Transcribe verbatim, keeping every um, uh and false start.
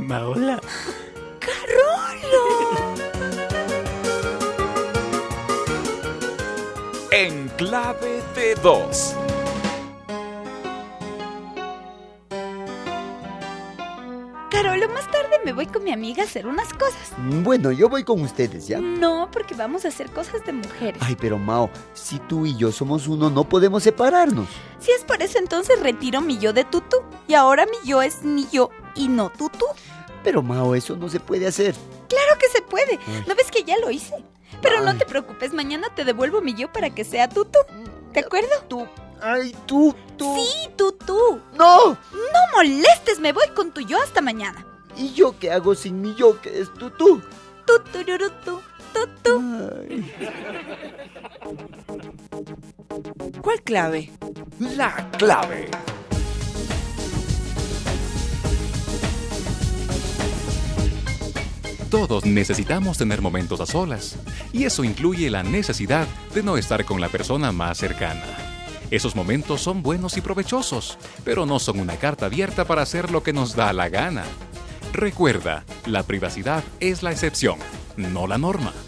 mamá, hola. ¡Carolo! En clave de dos. Carolo, más tarde me voy con mi amiga a hacer unas cosas. Bueno, yo voy con ustedes, ¿ya? No, porque vamos a hacer cosas de mujeres. Ay, pero Mao, si tú y yo somos uno, no podemos separarnos. Si es por eso, entonces retiro mi yo de tutú. Y ahora mi yo es mi yo y no tutú. Pero Mao, eso no se puede hacer. Claro que se puede. Ay. ¿No ves que ya lo hice? Pero no Ay. te preocupes, mañana te devuelvo mi yo para que sea tutú. ¿De acuerdo? Tú, ay, tú, tú. Sí, tutú. ¡No! No molestes, me voy con tu yo hasta mañana. ¿Y yo qué hago sin mi yo, que es tú, tú? Tutururutu, tutú. Ay. ¿Cuál clave? La clave. Todos necesitamos tener momentos a solas, y eso incluye la necesidad de no estar con la persona más cercana. Esos momentos son buenos y provechosos, pero no son una carta abierta para hacer lo que nos da la gana. Recuerda, la privacidad es la excepción, no la norma.